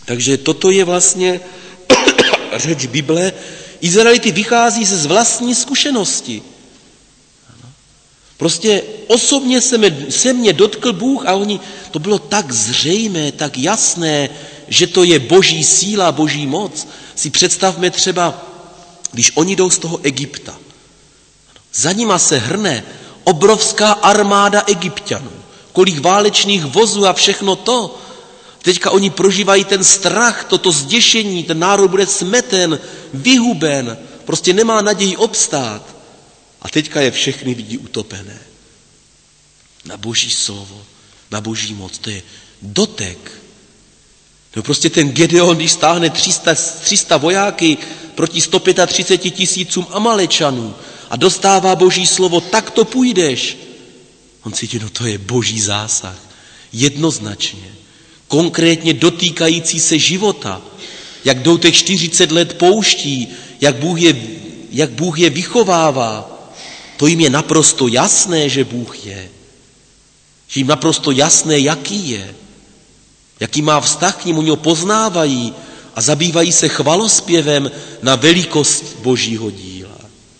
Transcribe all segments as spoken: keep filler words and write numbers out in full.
Takže toto je vlastně řeč Bible. Izraeliti vychází ze z vlastní zkušenosti. Prostě osobně se mě, se mě dotkl Bůh a oni, to bylo tak zřejmé, tak jasné, že to je boží síla, boží moc. Si představme třeba, když oni jdou z toho Egypta. Za nima se hrne obrovská armáda Egypťanů. Kolik válečných vozů a všechno to. Teďka oni prožívají ten strach, toto zděšení, ten národ bude smeten, vyhuben, prostě nemá naději obstát. A teďka je všechny vidí utopené. Na boží slovo, na boží moc, to je dotek. No prostě ten Gedeon, když stáhne tři sta vojáky proti sto třicet pět tisícům Amalečanů a dostává boží slovo, tak to půjdeš. On cítí, no to je boží zásah. Jednoznačně. Konkrétně dotýkající se života. Jak jdou těch čtyřicet let pouští, jak Bůh je, jak Bůh je vychovává. To jim je naprosto jasné, že Bůh je. Že jim naprosto jasné, jaký je. Jaký má vztah k ním, oni ho poznávají a zabývají se chvalospěvem na velikost božího díla.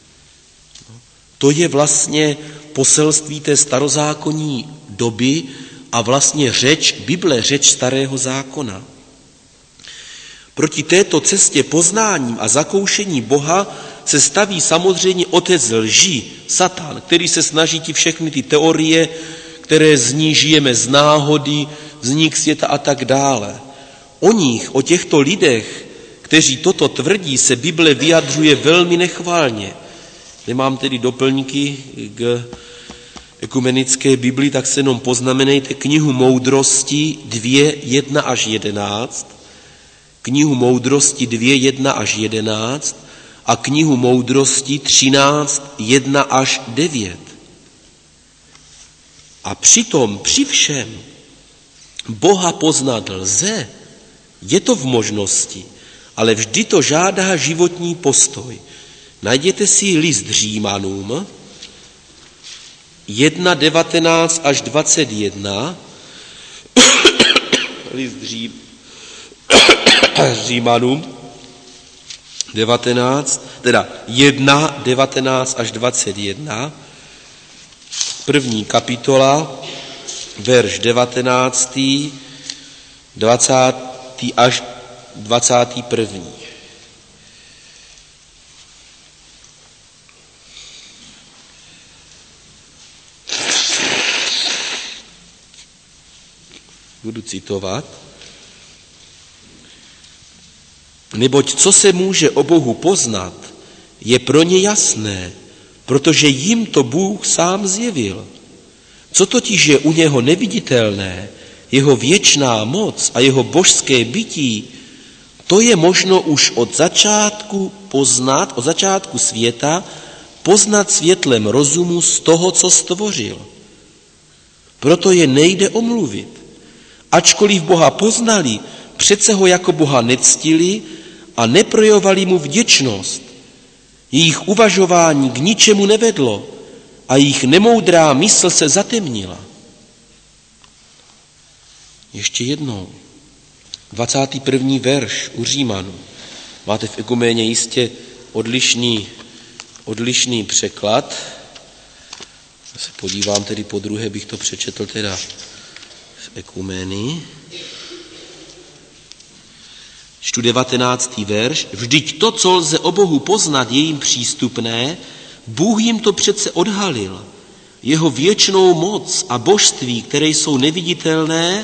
To je vlastně poselství té starozákonní doby a vlastně řeč Bible, řeč starého zákona. Proti této cestě poznáním a zakoušení Boha se staví samozřejmě otec lži, Satan, který se snaží ti všechny ty teorie, které z ní žijeme z náhody, vznik světa a tak dále. O nich, o těchto lidech, kteří toto tvrdí, se Bible vyjadřuje velmi nechválně. Nemám tedy doplňky k ekumenické Bibli, tak se jenom poznamenejte knihu Moudrosti dvě, jedna až jedenáct, knihu Moudrosti dvě, jedna až jedenáct a knihu Moudrosti třináct, jedna až devět. A přitom při všem Boha poznat lze, je to v možnosti, ale vždy to žádá životní postoj. Najděte si list Římanům, jedna, devatenáct až dvacet jedna, list Ří... Římanům, devatenáct, teda jedna, devatenáct až dvacet jedna, první kapitola, verš devatenáctý, dvacátý až dvacátý první. Budu citovat. Neboť co se může o Bohu poznat, je pro ně jasné, protože jim to Bůh sám zjevil. Co totiž je u něho neviditelné, jeho věčná moc a jeho božské bytí, to je možno už od začátku poznat, od začátku světa, poznat světlem rozumu z toho, co stvořil. Proto je nejde omluvit. Ačkoliv Boha poznali, přece ho jako Boha nectili a neprojevovali mu vděčnost. Jejich uvažování k ničemu nevedlo a jejich nemoudrá mysl se zatemnila. Ještě jednou. dvacátý první verš u Římanů. Máte v ekuméně jistě odlišný, odlišný překlad. Já se podívám tedy po druhé, bych to přečetl teda v ekumény. Čtu devatenáctý verš. Vždyť to, co lze o Bohu poznat, je jim přístupné, Bůh jim to přece odhalil. Jeho věčnou moc a božství, které jsou neviditelné,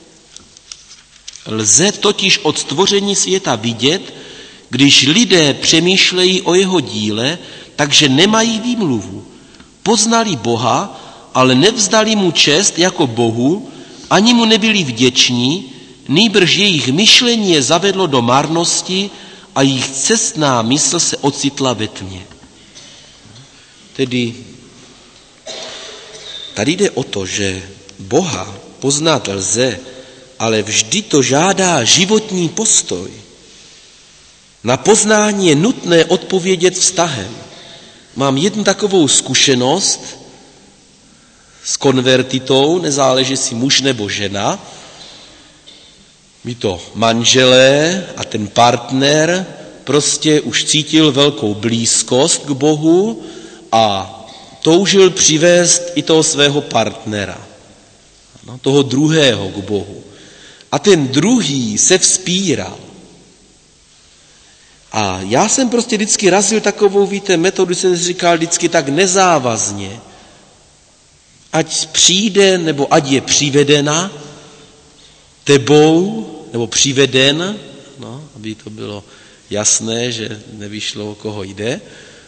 lze totiž od stvoření světa vidět, když lidé přemýšlejí o jeho díle, takže nemají výmluvu. Poznali Boha, ale nevzdali mu čest jako Bohu, ani mu nebyli vděční, nýbrž jejich myšlení je zavedlo do marnosti a jejich cestná mysl se ocitla ve tmě. Tedy tady jde o to, že Boha poznat lze, ale vždy to žádá životní postoj. Na poznání je nutné odpovědět vztahem. Mám jednu takovou zkušenost s konvertitou, nezáleží si muž nebo žena. by to manželé a ten partner prostě už cítil velkou blízkost k Bohu a toužil přivést i toho svého partnera, no, toho druhého k Bohu. A ten druhý se vzpíral. A já jsem prostě vždycky razil takovou, víte, metodu, jsem říkal vždycky tak nezávazně. Ať přijde, nebo ať je přivedena tebou, nebo přiveden, no, aby to bylo jasné, že nevyšlo, o koho jde.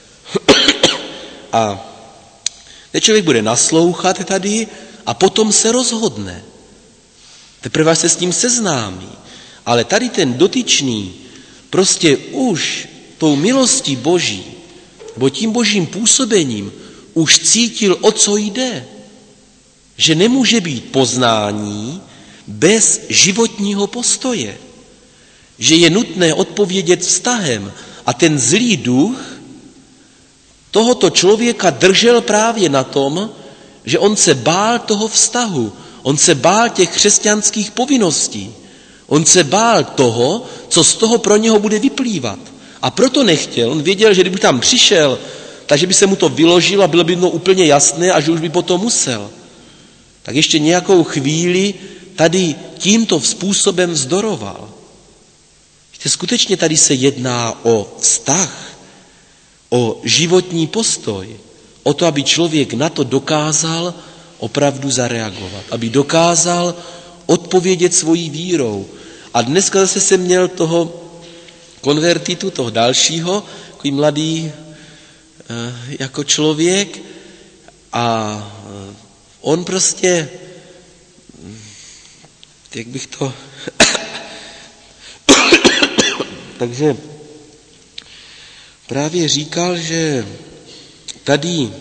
A ten člověk bude naslouchat tady a potom se rozhodne. Teprve se s tím seznámí. Ale tady ten dotyčný prostě už tou milostí Boží, nebo tím Božím působením už cítil, o co jde. Že nemůže být poznání bez životního postoje. Že je nutné odpovědět vztahem. A ten zlý duch tohoto člověka držel právě na tom, že on se bál toho vztahu. On se bál těch křesťanských povinností. On se bál toho, co z toho pro něho bude vyplývat. A proto nechtěl, on věděl, že kdyby tam přišel, takže by se mu to vyložilo a bylo by mu úplně jasné a že už by potom musel. Tak ještě nějakou chvíli tady tímto způsobem vzdoroval. Víte, skutečně tady se jedná o vztah, o životní postoj, o to, aby člověk na to dokázal opravdu zareagovat, aby dokázal odpovědět svojí vírou. A dneska zase jsem měl toho konvertitu, toho dalšího, takový mladý jako člověk a on prostě, jak bych to, takže právě říkal, že tady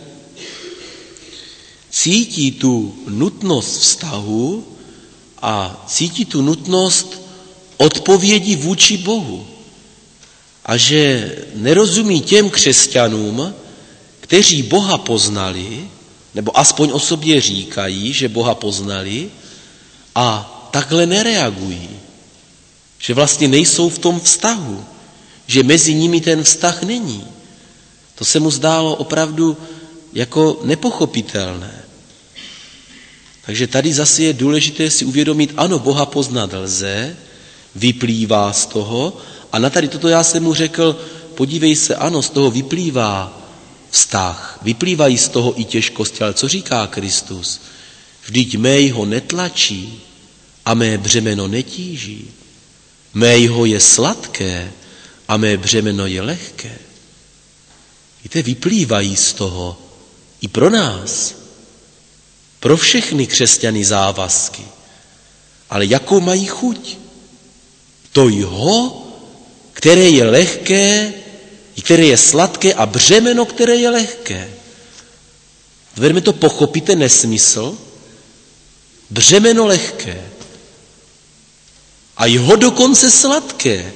cítí tu nutnost vztahu a cítí tu nutnost odpovědi vůči Bohu. A že nerozumí těm křesťanům, kteří Boha poznali, nebo aspoň o sobě říkají, že Boha poznali a takhle nereagují. Že vlastně nejsou v tom vztahu, že mezi nimi ten vztah není. To se mu zdálo opravdu jako nepochopitelné. Takže tady zase je důležité si uvědomit, ano, Boha poznat lze, vyplývá z toho, a na tady toto já jsem mu řekl, podívej se, ano, z toho vyplývá vztah, vyplývají z toho i těžkosti, ale co říká Kristus? Vždyť mého netlačí a mé břemeno netíží. Mého je sladké a mé břemeno je lehké. Víte, vyplývají z toho i pro nás, pro všechny křesťany závazky. Ale jakou mají chuť? To jeho, které je lehké, které je sladké a břemeno, které je lehké. Dovedeme to pochopit, ten nesmysl? Břemeno lehké. A jeho dokonce sladké.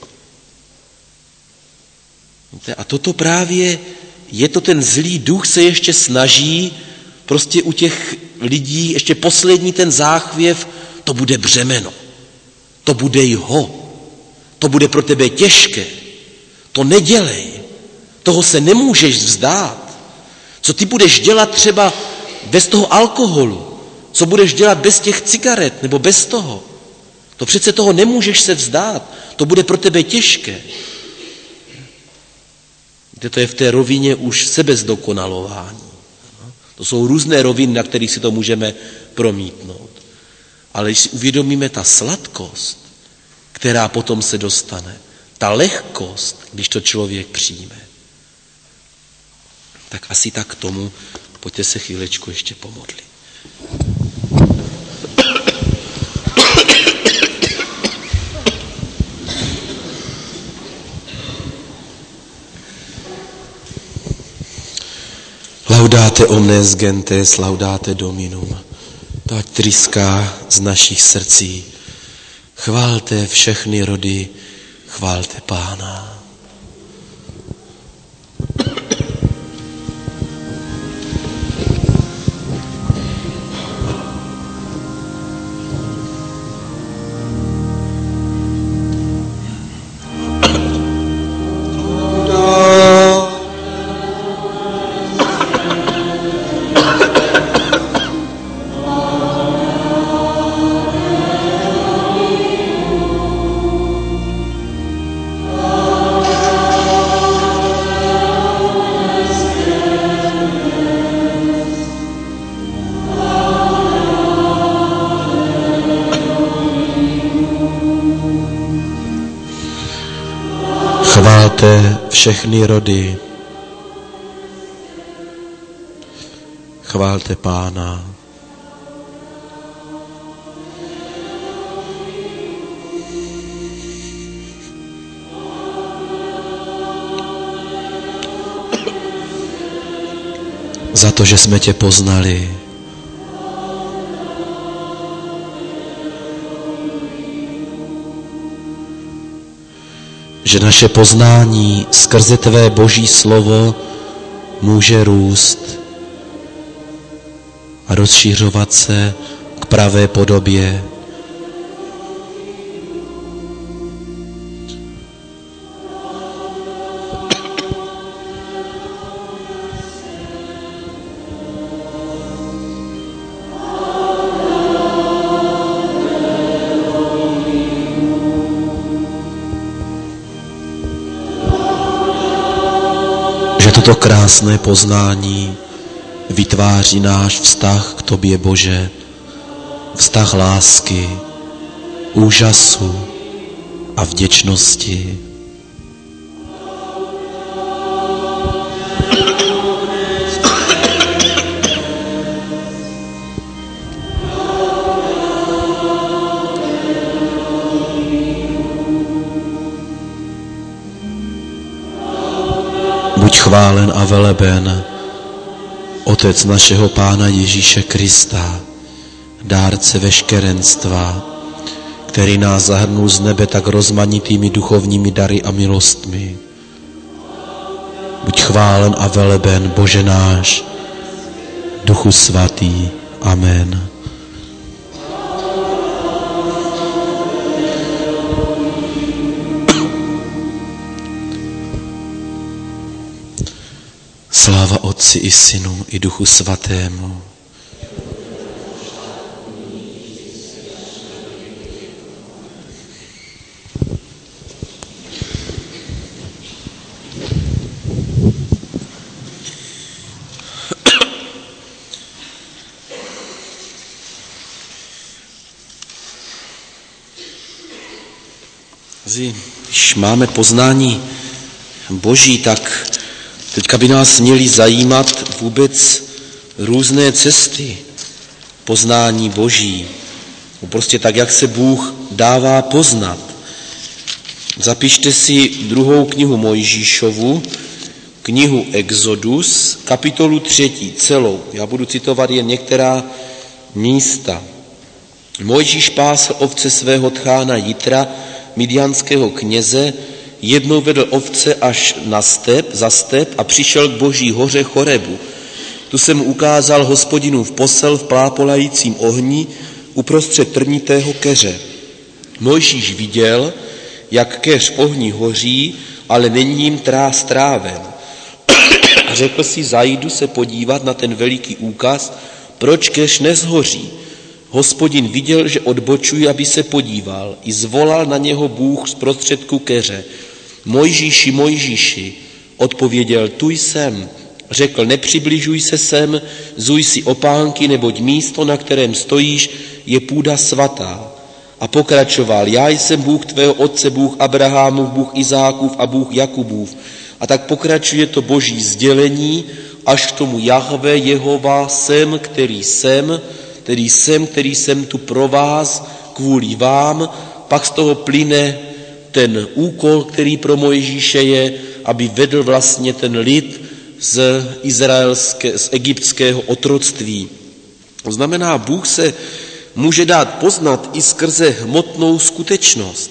A toto právě je to ten zlý duch, se ještě snaží prostě u těch lidí, ještě poslední ten záchvěv, to bude břemeno. To bude jeho. To bude pro tebe těžké. To nedělej. Toho se nemůžeš vzdát. Co ty budeš dělat třeba bez toho alkoholu? Co budeš dělat bez těch cigaret nebo bez toho? To přece toho nemůžeš se vzdát. To bude pro tebe těžké. To je v té rovině už sebezdokonalování. To jsou různé roviny, na kterých si to můžeme promítnout. Ale když si uvědomíme ta sladkost, která potom se dostane, ta lehkost, když to člověk přijme, tak asi tak k tomu pojďte se chvílečku ještě pomodlit. Laudate omnes gentes, laudate Dominum. To ať tryská z našich srdcí. Chválte všechny rody, chválte Pána. Chválte všechny rody, chválte Pána. Za to, že jsme tě poznali. Že naše poznání skrze tvé Boží slovo může růst a rozšířovat se k pravé podobě. To krásné poznání vytváří náš vztah k tobě, Bože, vztah lásky, úžasu a vděčnosti. Buď chválen a veleben, Otec našeho Pána Ježíše Krista, dárce veškerenstva, který nás zahrnul z nebe tak rozmanitými duchovními dary a milostmi. Buď chválen a veleben, Bože náš, Duchu svatý. Amen. Sláva Otci i Synu i Duchu svatému. Když máme poznání Boží, tak teďka by nás měly zajímat vůbec různé cesty poznání Boží. Prostě tak, jak se Bůh dává poznat. Zapište si druhou knihu Mojžíšovu, knihu Exodus, kapitolu třetí, celou. Já budu citovat jen některá místa. Mojžíš pásl ovce svého tchána Jitra, midianského kněze, jednou vedl ovce až na step, za step a přišel k Boží hoře Chorebu. Tu se mu ukázal Hospodinův posel v plápolajícím ohni uprostřed trnitého keře. Mojžíš viděl, jak keř v ohni hoří, ale není jim trás tráven. A řekl si, zajdu se podívat na ten veliký úkaz, proč keř nezhoří. Hospodin viděl, že odbočují, aby se podíval. I zvolal na něho Bůh z prostředku keře. Mojžíši, Mojžíši, odpověděl, tu jsem. Řekl, nepřibližuj se sem, zuj si opánky, neboť místo, na kterém stojíš, je půda svatá. A pokračoval, já jsem Bůh tvého otce, Bůh Abrahamův, Bůh Izákův a Bůh Jakubův. A tak pokračuje to Boží sdělení, až k tomu Jahve, Jehova, jsem, který jsem, který jsem, který jsem tu pro vás, kvůli vám. Pak z toho plyne ten úkol, který pro Mojžíše je, aby vedl vlastně ten lid z izraelské, z egyptského otroctví. To znamená, Bůh se může dát poznat i skrze hmotnou skutečnost.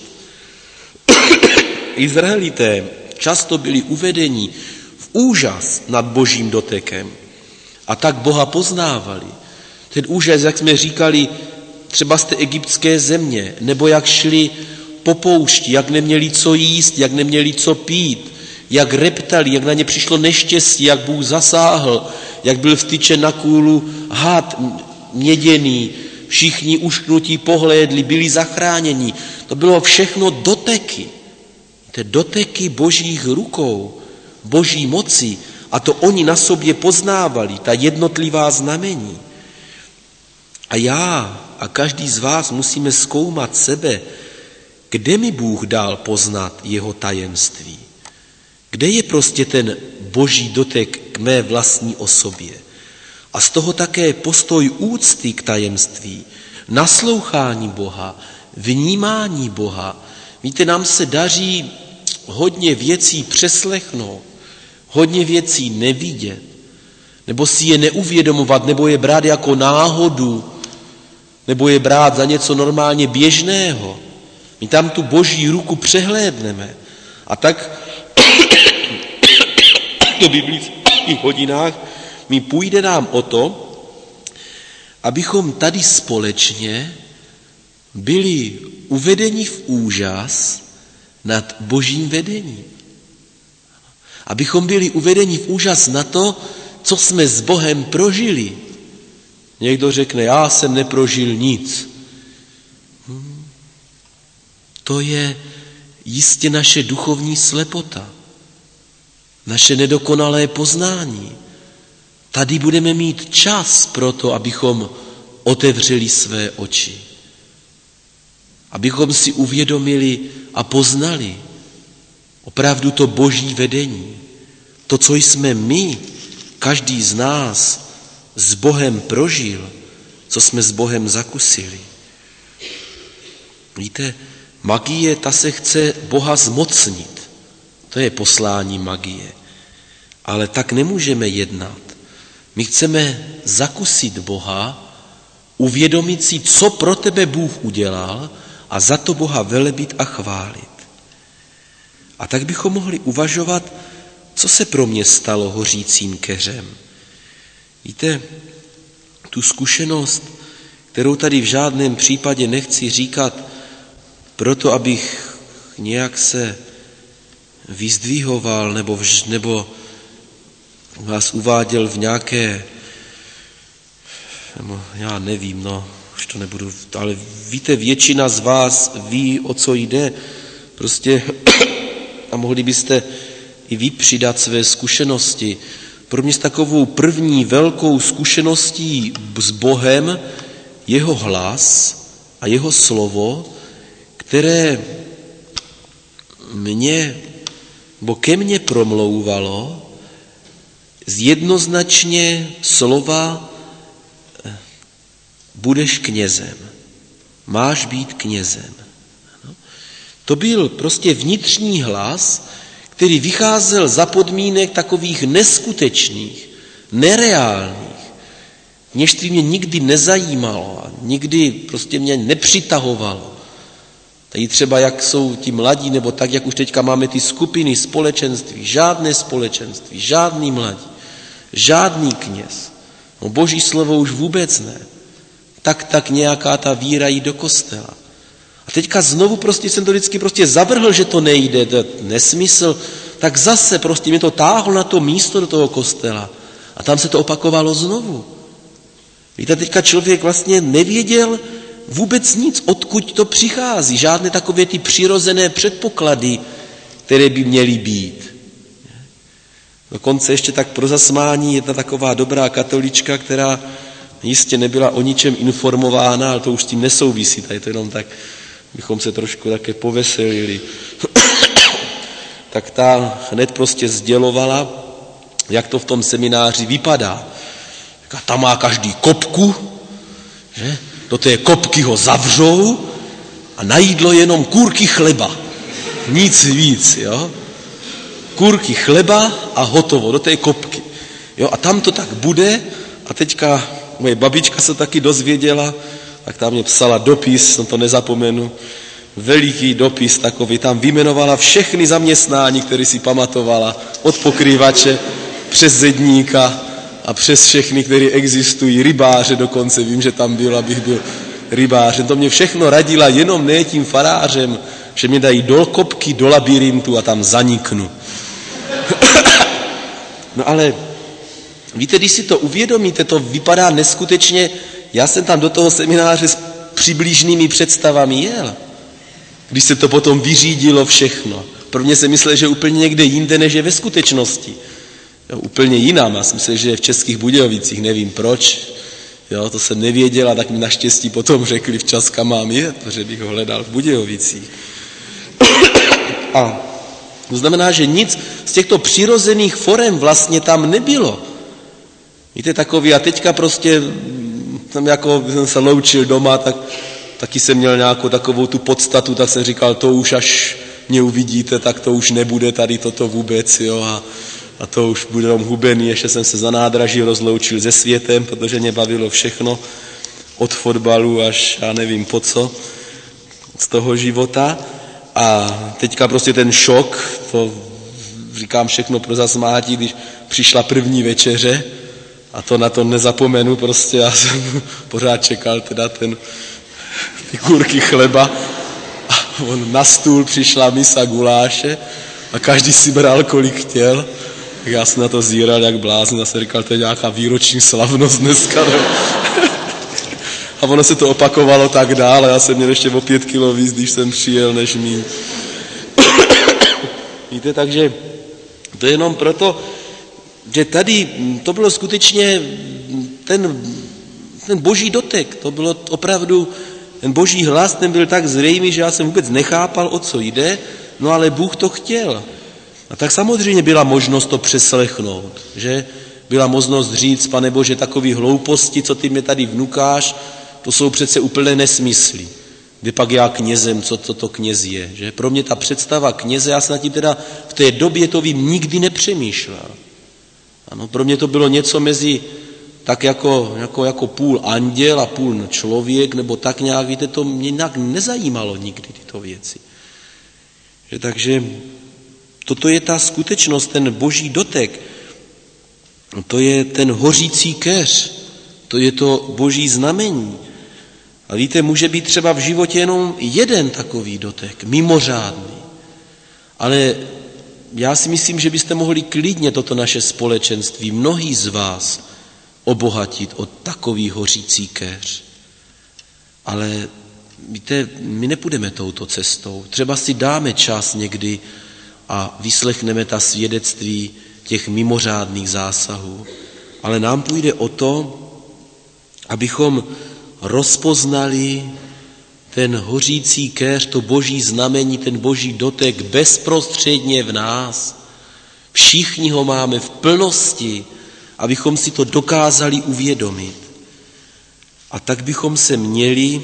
Izraelité často byli uvedeni v úžas nad Božím dotekem a tak Boha poznávali. Ten úžas, jak jsme říkali, třeba z té egyptské země, nebo jak šli po poušti, jak neměli co jíst, jak neměli co pít, jak reptali, jak na ně přišlo neštěstí, jak Bůh zasáhl, jak byl vtyčen na kůlu had měděný, všichni ušknutí pohlédli, byli zachráněni. To bylo všechno doteky. Ty doteky Božích rukou, Boží moci, a to oni na sobě poznávali, ta jednotlivá znamení. A já a každý z vás musíme zkoumat sebe, kde mi Bůh dal poznat jeho tajemství? Kde je prostě ten boží dotek k mé vlastní osobě? A z toho také postoj úcty k tajemství, naslouchání Boha, vnímání Boha. Víte, nám se daří hodně věcí přeslechnout, hodně věcí nevidět, nebo si je neuvědomovat, nebo je brát jako náhodu, nebo je brát za něco normálně běžného. My tam tu boží ruku přehlédneme. A tak do biblických hodinách mi půjde nám o to, abychom tady společně byli uvedeni v úžas nad božím vedením. Abychom byli uvedeni v úžas na to, co jsme s Bohem prožili. Někdo řekne, já jsem neprožil nic. Hmm. To je jistě naše duchovní slepota, naše nedokonalé poznání. Tady budeme mít čas pro to, abychom otevřeli své oči. Abychom si uvědomili a poznali opravdu to boží vedení. To, co jsme my, každý z nás, s Bohem prožil, co jsme s Bohem zakusili. Víte, magie, ta se chce Boha zmocnit. To je poslání magie. Ale tak nemůžeme jednat. My chceme zakusit Boha, uvědomit si, co pro tebe Bůh udělal a za to Boha velebit a chválit. A tak bychom mohli uvažovat, co se pro mě stalo hořícím keřem. Víte, tu zkušenost, kterou tady v žádném případě nechci říkat, proto abych nějak se vyzdvihoval nebo, vž, nebo vás uváděl v nějaké, nebo já nevím, no, už to nebudu, ale víte, většina z vás ví, o co jde. Prostě a mohli byste i vy přidat své zkušenosti. Pro mě s takovou první velkou zkušeností s Bohem jeho hlas a jeho slovo, které mě, bo ke mně promlouvalo z jednoznačně slova budeš knězem, máš být knězem. To byl prostě vnitřní hlas, který vycházel za podmínek takových neskutečných, nereálních. Kněžství mě nikdy nezajímalo a nikdy prostě mě nepřitahovalo. Tady třeba, jak jsou ti mladí, nebo tak, jak už teďka máme ty skupiny společenství, žádné společenství, žádný mladí, žádný kněz. No boží slovo už vůbec ne. Tak, tak nějaká ta víra jít do kostela. A teďka znovu prostě jsem to vždycky prostě zavrhl, že to nejde, to je nesmysl, tak zase prostě mě to táhlo na to místo do toho kostela. A tam se to opakovalo znovu. Víte, teďka člověk vlastně nevěděl vůbec nic, odkud to přichází. Žádné takové ty přirozené předpoklady, které by měly být. Dokonce ještě tak pro zasmání jedna taková dobrá katolička, která jistě nebyla o ničem informována, ale to už s tím nesouvisí, tady to jenom tak, bychom se trošku také poveselili. Tak ta hned prostě sdělovala, jak to v tom semináři vypadá. Tam má každý kopku, že? Do té kopky ho zavřou a na jídlo jenom kůrky chleba. Nic víc, jo? Kůrky chleba a hotovo, do té kopky. Jo? A tam to tak bude a teďka moje babička se taky dozvěděla, tak tam mě psala dopis, no to nezapomenu, veliký dopis takový, tam vyjmenovala všechny zaměstnání, které si pamatovala, od pokrývače přes zedníka a přes všechny, které existují, rybáře dokonce, vím, že tam byl, abych byl rybářem. To mě všechno radila, jenom ne tím farářem, že mě dají do kopky, do labirintu a tam zaniknu. No ale víte, když si to uvědomíte, to vypadá neskutečně. Já jsem tam do toho semináře s přibližnými představami jel. Když se to potom vyřídilo všechno. Pro mě se myslel, že úplně někde jinde, než je ve skutečnosti. Jo, úplně jinam. Já jsem myslel, že je v Českých Budějovicích, nevím proč. Jo, to jsem nevěděl a tak mi naštěstí potom řekli včas, kam mám jet, protože bych ho hledal v Budějovicích. A to znamená, že nic z těchto přirozených forem vlastně tam nebylo. Víte, takový, a teďka prostě tam jako jsem se loučil doma, tak taky jsem měl nějakou takovou tu podstatu, tak jsem říkal, to už až mě uvidíte, tak to už nebude tady toto vůbec, jo, a, a to už bude jenom hubený, ještě jsem se za nádraží rozloučil se světem, protože mě bavilo všechno, od fotbalu až já nevím po co, z toho života. A teďka prostě ten šok, to říkám všechno pro zasmátí, když přišla první večeře, a to na to nezapomenu, prostě já jsem pořád čekal teda ten, ty kurky chleba a on na stůl přišla misa guláše a každý si bral, kolik chtěl. Tak já jsem na to zíral jak blázen a jsem říkal, to je nějaká výroční slavnost dneska. Ne? A ono se to opakovalo tak dál a já jsem měl ještě o pět kilo víc, když jsem přijel, než míň. Víte, takže to je jenom proto, že tady to bylo skutečně ten, ten boží dotek, to bylo opravdu, ten boží hlas, ten byl tak zřejmý, že já jsem vůbec nechápal, o co jde, no ale Bůh to chtěl. A tak samozřejmě byla možnost to přeslechnout, že byla možnost říct, Pane Bože, takový hlouposti, co ty mě tady vnukáš, to jsou přece úplné nesmysly. Kde pak já knězem, co to, to kněz je. Že? Pro mě ta představa kněze, já jsem nad tím teda v té době to vím, nikdy nepřemýšlel. Ano, pro mě to bylo něco mezi tak jako, jako, jako půl anděl a půl člověk, nebo tak nějak, víte, to mě nějak nezajímalo nikdy tyto věci. Že, takže toto je ta skutečnost, ten boží dotek, to je ten hořící keř, to je to boží znamení. A víte, může být třeba v životě jenom jeden takový dotek, mimořádný. Ale já si myslím, že byste mohli klidně toto naše společenství, mnohý z vás, obohatit o takový hořící keř. Ale víte, my nepůjdeme touto cestou. Třeba si dáme čas někdy a vyslechneme ta svědectví těch mimořádných zásahů. Ale nám půjde o to, abychom rozpoznali ten hořící keř, to boží znamení, ten boží dotek bezprostředně v nás. Všichni ho máme v plnosti, abychom si to dokázali uvědomit. A tak bychom se měli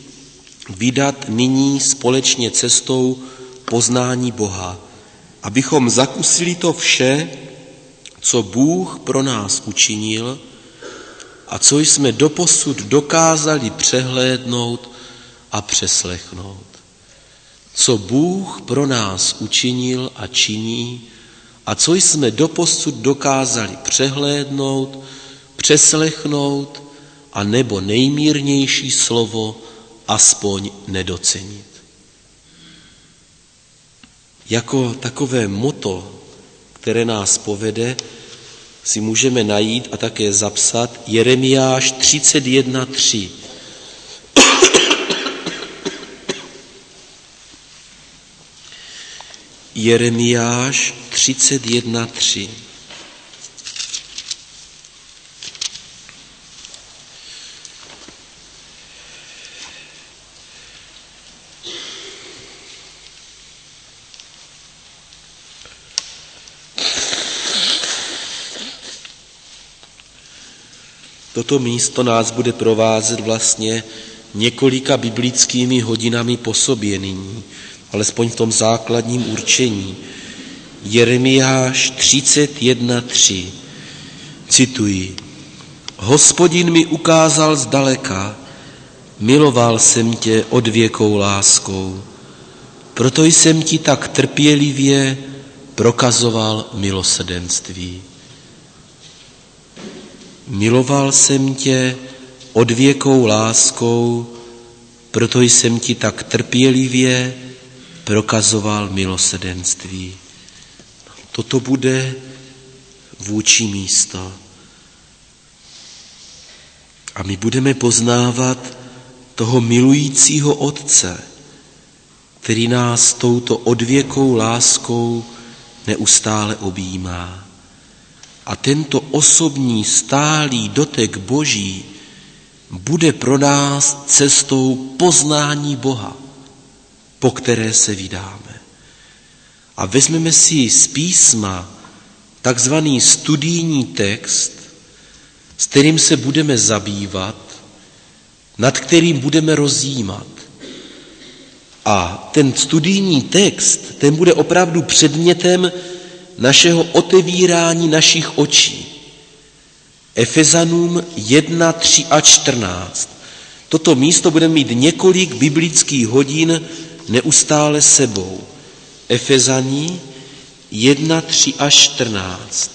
vydat nyní společně cestou poznání Boha, abychom zakusili to vše, co Bůh pro nás učinil a co jsme doposud dokázali přehlédnout a přeslechnout. Co Bůh pro nás učinil a činí a co jsme doposud dokázali přehlédnout, přeslechnout a nebo nejmírnější slovo aspoň nedocenit. Jako takové motto, které nás povede, si můžeme najít a také zapsat Jeremiáš třicet jedna tři. Jeremiáš třicet jedna tři. Toto místo nás bude provázet vlastně několika biblickými hodinami po sobě nyní, alespoň v tom základním určení. Jeremiáš třicet jedna tři. Cituji. Hospodin mi ukázal zdaleka, miloval jsem tě odvěkou láskou, proto jsem ti tak trpělivě prokazoval milosrdenství. Miloval jsem tě odvěkou láskou, proto jsem ti tak trpělivě prokazoval milosrdenství. Toto bude vůči místo. A my budeme poznávat toho milujícího Otce, který nás touto odvěkou láskou neustále objímá. A tento osobní stálý dotek Boží bude pro nás cestou poznání Boha, po které se vydáme. a vezmeme si z písma takzvaný studijní text, s kterým se budeme zabývat, nad kterým budeme rozjímat. A ten studijní text, ten bude opravdu předmětem našeho otevírání našich očí. Efezanům jedna, tři a čtrnáct. Toto místo budeme mít několik biblických hodin neustále sebou. Efezaní jedna, tři a čtrnáct.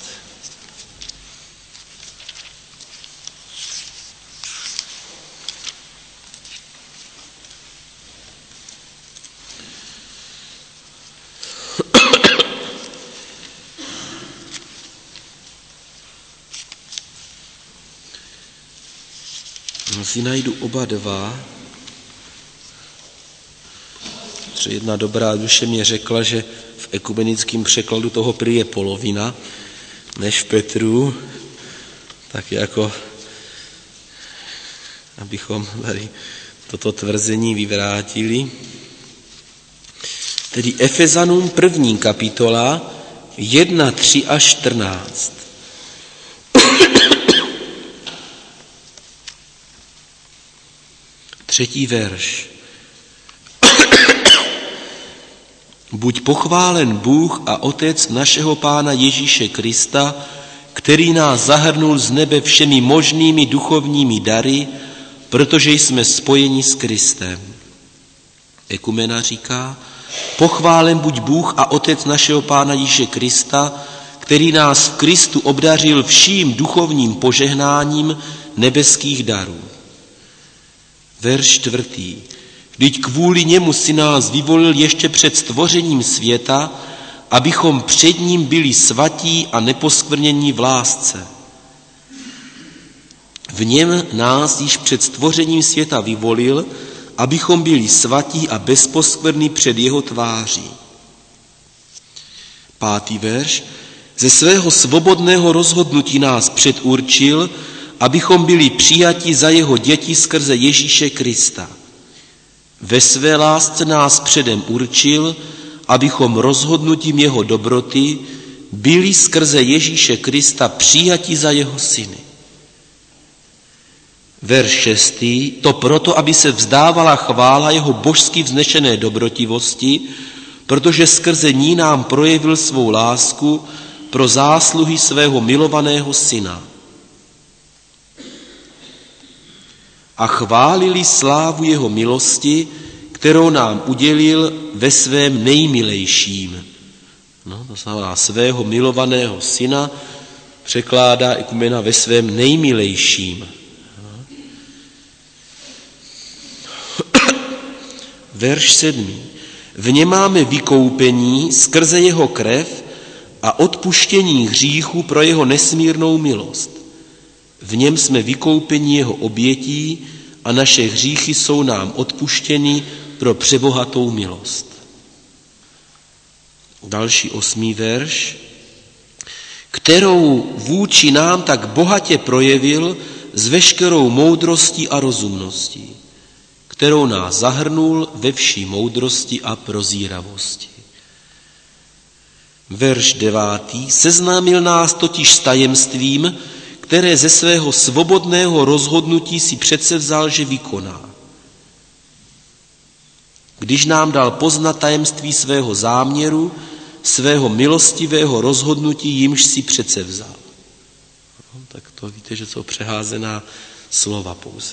Si najdu oba dva. Třeba jedna dobrá duše mě řekla, že v ekumenickém překladu toho prý je polovina, než v Petru, tak jako abychom tady toto tvrzení vyvrátili. Tedy Efezanům první kapitola jedna, tři a čtrnáct. Třetí verš. Buď pochválen Bůh a Otec našeho Pána Ježíše Krista, který nás zahrnul z nebe všemi možnými duchovními dary, protože jsme spojeni s Kristem. Ekumena říká, pochválen buď Bůh a Otec našeho Pána Ježíše Krista, který nás v Kristu obdařil vším duchovním požehnáním nebeských darů. Verš čtvrtý. Vždyť kvůli němu si nás vyvolil ještě před stvořením světa, abychom před ním byli svatí a neposkvrnění v lásce. V něm nás již před stvořením světa vyvolil, abychom byli svatí a bezposkvrní před jeho tváří. Pátý verš. Ze svého svobodného rozhodnutí nás předurčil, abychom byli přijati za jeho děti skrze Ježíše Krista. Ve své lásce nás předem určil, abychom rozhodnutím jeho dobroty byli skrze Ježíše Krista přijati za jeho syny. Verš šestý, to proto, aby se vzdávala chvála jeho božsky vznešené dobrotivosti, protože skrze ní nám projevil svou lásku pro zásluhy svého milovaného syna. A chválili slávu jeho milosti, kterou nám udělil ve svém nejmilejším. No, to znamená svého milovaného syna, překládá ekumena ve svém nejmilejším. Verš sedmý. V něm máme vykoupení skrze jeho krev a odpuštění hříchů pro jeho nesmírnou milost. V něm jsme vykoupeni jeho obětí a naše hříchy jsou nám odpuštěny pro přebohatou milost. Další osmý verš. Kterou vůči nám tak bohatě projevil s veškerou moudrostí a rozumností, kterou nás zahrnul ve vší moudrosti a prozíravosti. Verš devátý. Seznámil nás totiž s tajemstvím, které ze svého svobodného rozhodnutí si předsevzal, že vykoná. Když nám dal poznat tajemství svého záměru, svého milostivého rozhodnutí, jimž si předsevzal. No, tak to víte, že jsou přeházená slova pouze.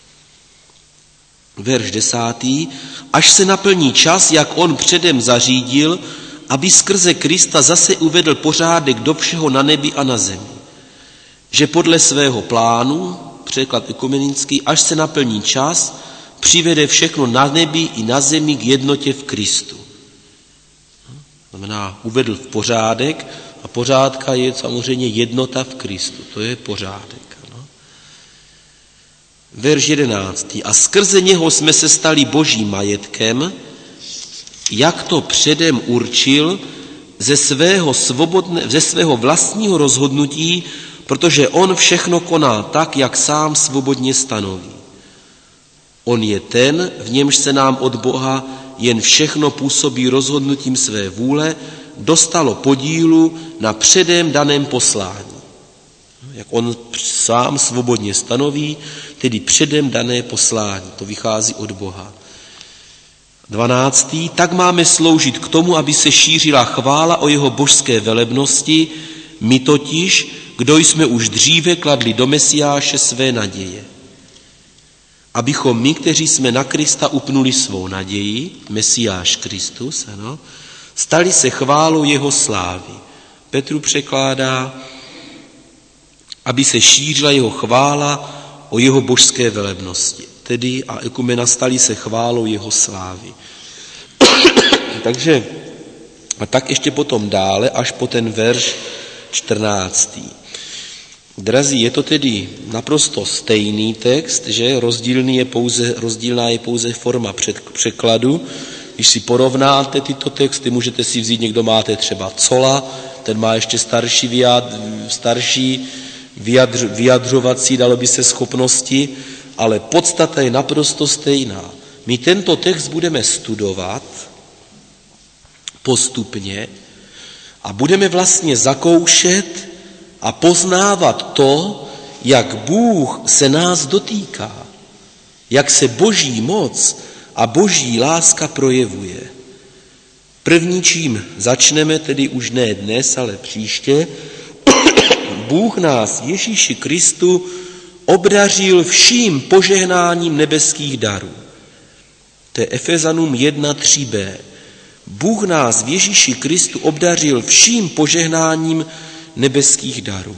Verš desátý. Až se naplní čas, jak on předem zařídil, aby skrze Krista zase uvedl pořádek do všeho na nebi a na zemi. Že podle svého plánu, překlad ekumenický, až se naplní čas, přivede všechno na nebi i na zemi k jednotě v Kristu. Znamená, uvedl v pořádek a pořádka je samozřejmě jednota v Kristu. To je pořádek. No. Verš jedenáctý. A skrze něho jsme se stali božím majetkem, jak to předem určil ze svého, svobodné, ze svého vlastního rozhodnutí, protože on všechno koná tak, jak sám svobodně stanoví. On je ten, v němž se nám od Boha jen všechno působí rozhodnutím své vůle, dostalo podílu na předem daném poslání. Jak on sám svobodně stanoví, tedy předem dané poslání. To vychází od Boha. dvanáctý. Tak máme sloužit k tomu, aby se šířila chvála o jeho božské velebnosti, my totiž, kdo jsme už dříve kladli do Mesiáše své naděje. Abychom my, kteří jsme na Krista upnuli svou naději, Mesiáš Kristus, ano, stali se chválou jeho slávy. Petru překládá, aby se šířila jeho chvála o jeho božské velebnosti. Tedy a ekumena stali se chválou jeho slávy. Takže a tak ještě potom dále, až po ten verš čtrnáctý. Drazí, je to tedy naprosto stejný text, že rozdílný je pouze, rozdílná je pouze forma před, překladu. Když si porovnáte tyto texty, můžete si vzít, někdo máte třeba Cola, ten má ještě starší, vyjad, starší vyjadř, vyjadřovací, dalo by se, schopnosti, ale podstata je naprosto stejná. My tento text budeme studovat postupně a budeme vlastně zakoušet a poznávat to, jak Bůh se nás dotýká, jak se boží moc a boží láska projevuje. První, čím začneme, tedy už ne dnes, ale příště, Bůh nás, Ježíši Kristu, obdařil vším požehnáním nebeských darů. To je Efezanům jedna tři b. Bůh nás v Ježíši Kristu obdařil vším požehnáním nebeských darů.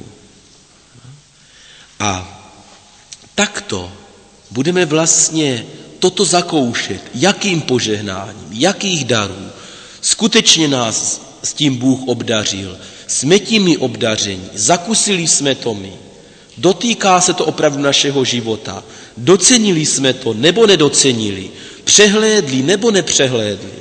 A takto budeme vlastně toto zakoušet, jakým požehnáním, jakých darů. Skutečně nás s tím Bůh obdařil. Jsme tím obdaření, zakusili jsme to my. Dotýká se to opravdu našeho života. Docenili jsme to nebo nedocenili. Přehlédli nebo nepřehlédli.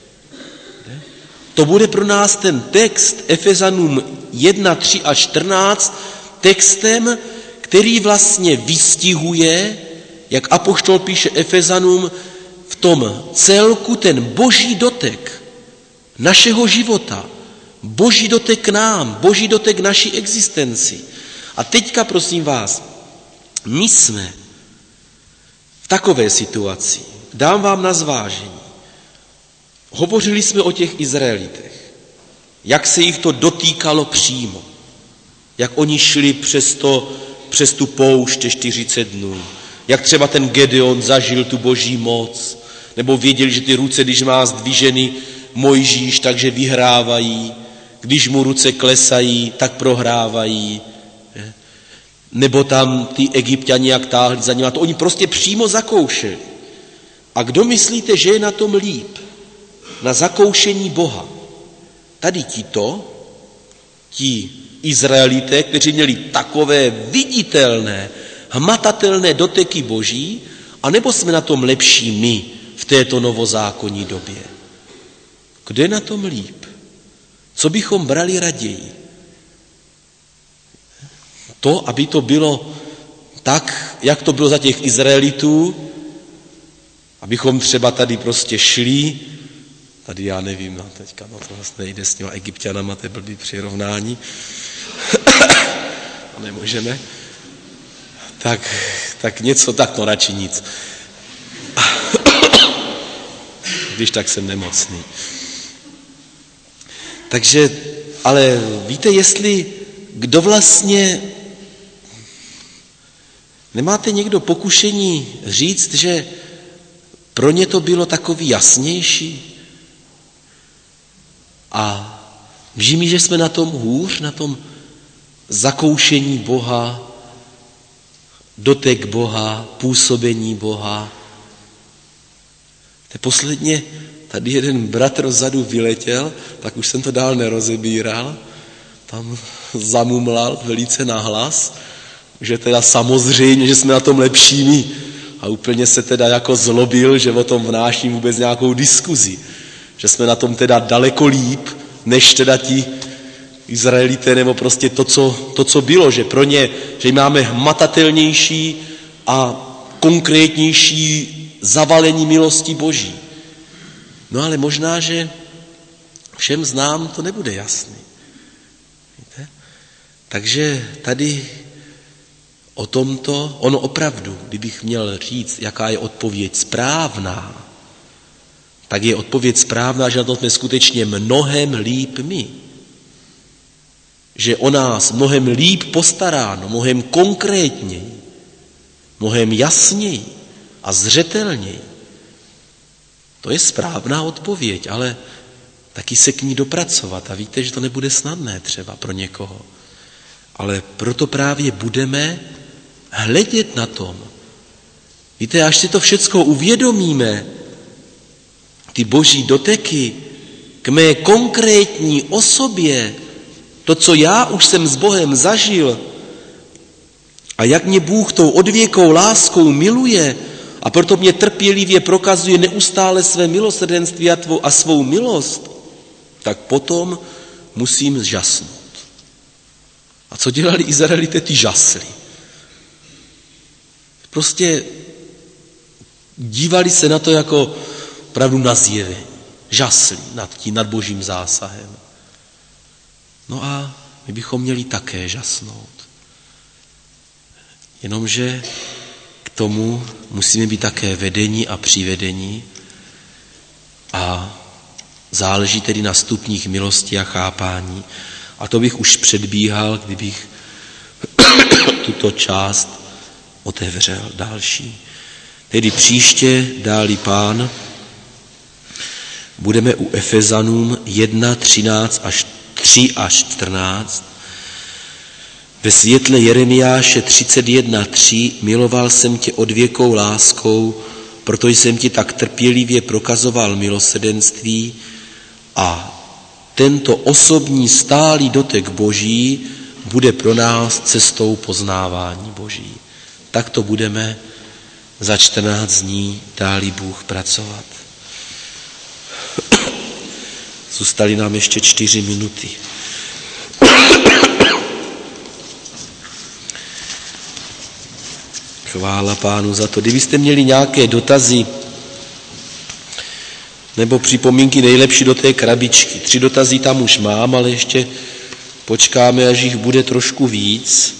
To bude pro nás ten text Efezanům jedna tři a čtrnáct textem, který vlastně vystihuje, jak apoštol píše Efezanům, v tom celku ten boží dotek našeho života, boží dotek k nám, boží dotek naší existenci. A teďka, prosím vás, my jsme v takové situaci. Dám vám na zvážení. Hovořili jsme o těch Izraelitech, jak se jich to dotýkalo přímo, jak oni šli přes, to, přes tu poušť čtyřicet dnů, jak třeba ten Gedeon zažil tu boží moc, nebo věděli, že ty ruce, když má zdviženy Mojžíš, takže vyhrávají, když mu ruce klesají, tak prohrávají. Nebo tam ty Egypťani jak táhli za nimi, to oni prostě přímo zakoušeli. A kdo myslíte, že je na tom líp? Na zakoušení Boha. Tady tito, ti Izraelité, kteří měli takové viditelné, hmatatelné doteky Boží, anebo jsme na tom lepší my v této novozákonní době? Kdo je na tom líp? Co bychom brali raději? To, aby to bylo tak, jak to bylo za těch Izraelitů, abychom třeba tady prostě šli, tady já nevím, no teďka no to vlastně nejde s těma Egypťanama, to je blbý přirovnání, a nemůžeme, tak, tak něco, tak no radši nic. Když tak jsem nemocný. Takže, ale víte, jestli kdo vlastně, nemáte někdo pokušení říct, že pro ně to bylo takový jasnější? A vždyť, že jsme na tom hůř, na tom zakoušení Boha, dotek Boha, působení Boha. Te posledně tady jeden bratr vzadu vyletěl, tak už jsem to dál nerozebíral, tam zamumlal velice nahlas, že teda samozřejmě, že jsme na tom lepšími a úplně se teda jako zlobil, že o tom vnáším vůbec nějakou diskuzi, že jsme na tom teda daleko líp, než teda ti Izraelité, nebo prostě to co, to, co bylo, že pro ně, že máme hmatatelnější a konkrétnější zavalení milosti Boží. No ale možná, že všem z nám to nebude jasný. Víte? Takže tady o tomto, ono opravdu, kdybych měl říct, jaká je odpověď správná, tak je odpověď správná, že na to jsme skutečně mnohem líp my. Že o nás mnohem líp postaráno, mnohem konkrétněji, mnohem jasněji a zřetelněji. To je správná odpověď, ale taky se k ní dopracovat. A víte, že to nebude snadné třeba pro někoho. Ale proto právě budeme hledět na tom. Víte, až si to všecko uvědomíme, ty boží doteky k mé konkrétní osobě, to, co já už jsem s Bohem zažil a jak mě Bůh tou odvěkou láskou miluje a proto mě trpělivě prokazuje neustále své milosrdenství a svou milost, tak potom musím žasnout. A co dělali Izraelité? Ty žasli. Prostě dívali se na to jako opravdu na zjevy. Žasli nad tím, nad božím zásahem. No a my bychom měli také žasnout. Jenomže k tomu musíme být také vedení a přivedení a záleží tedy na stupních milosti a chápání. A to bych už předbíhal, kdybych tuto část otevřel další. Tedy příště, dá-li Pán, budeme u Efezanům jedna, třináct až tři až čtrnáct. Ve světle Jeremiáše třicet jedna tři miloval jsem tě odvěkou láskou, proto jsem ti tak trpělivě prokazoval milosrdenství a tento osobní stálý dotek Boží bude pro nás cestou poznávání Boží. Tak to budeme za čtrnáct dní, dá-li Bůh pracovat. Zůstaly nám ještě čtyři minuty. Chvála Pánu za to. Kdybyste měli nějaké dotazy nebo připomínky, nejlepší do té krabičky. Tři dotazy tam už mám, ale ještě počkáme, až jich bude trošku víc.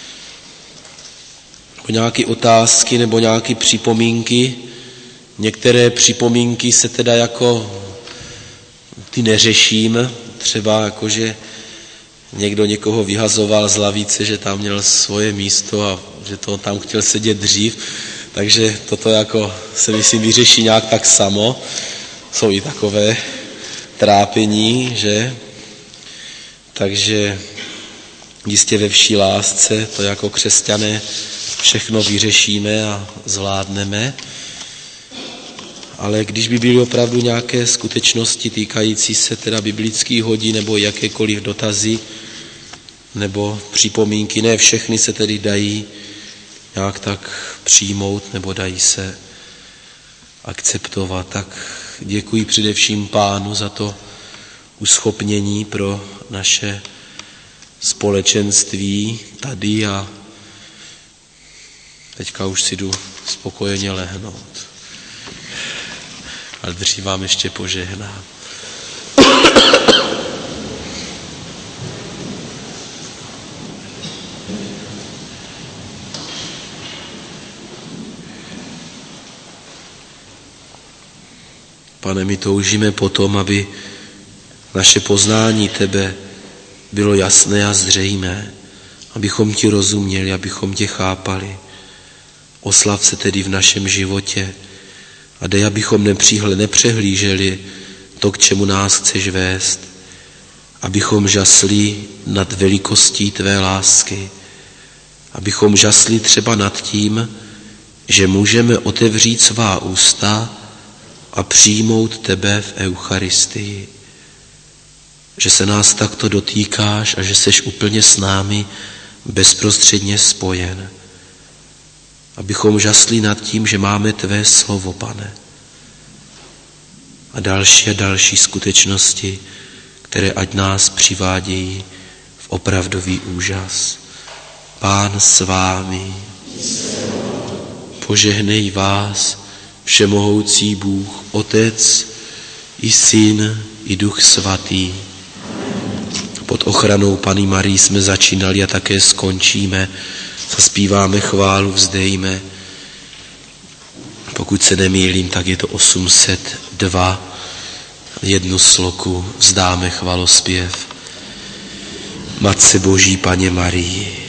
Nebo nějaké otázky nebo nějaké připomínky. Některé připomínky se teda jako ty neřeším. Třeba jakože někdo někoho vyhazoval z lavice, že tam měl svoje místo a že to tam chtěl sedět dřív. Takže toto jako se myslím vyřeší nějak tak samo. Jsou i takové trápení, že? Takže jistě ve vší lásce to jako křesťané všechno vyřešíme a zvládneme. Ale když by byly opravdu nějaké skutečnosti týkající se teda biblických hodin nebo jakékoliv dotazy nebo připomínky, ne všechny se tedy dají nějak tak přijmout nebo dají se akceptovat, tak děkuji především Pánu za to uschopnění pro naše společenství tady a teďka už si jdu spokojeně lehnout. Ale dřív vám ještě požehnám. Pane, my toužíme potom, aby naše poznání tebe bylo jasné a zřejmé, abychom ti rozuměli, abychom tě chápali. Oslav se tedy v našem životě a dej, abychom nepřihle, nepřehlíželi to, k čemu nás chceš vést, abychom žasli nad velikostí tvé lásky, abychom žasli třeba nad tím, že můžeme otevřít svá ústa a přijmout tebe v Eucharistii. Že se nás takto dotýkáš a že seš úplně s námi bezprostředně spojen. Abychom žasli nad tím, že máme tvé slovo, Pane. A další a další skutečnosti, které ať nás přivádějí v opravdový úžas. Pán s vámi. Požehnej vás všemohoucí Bůh, Otec i Syn, i Duch Svatý. Pod ochranou Panny Marii jsme začínali a také skončíme. Zaspíváme chválu, vzdejme. Pokud se nemýlím, tak je to osm set dva. Jednu sloku vzdáme chvalospěv. Matce Boží, Panně Marii.